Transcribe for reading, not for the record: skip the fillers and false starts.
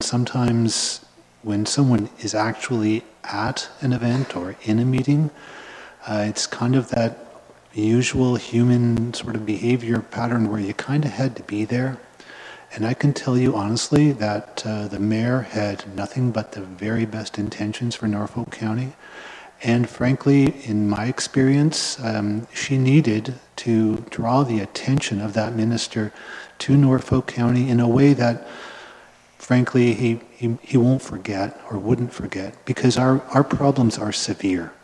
sometimes when someone is actually at an event or in a meeting, it's kind of that usual human sort of behavior pattern where you kind of had to be there. And I can tell you honestly that the mayor had nothing but the very best intentions for Norfolk County. And frankly, in my experience, she needed to draw the attention of that minister to Norfolk County in a way that, frankly, he won't forget or wouldn't forget, because our problems are severe.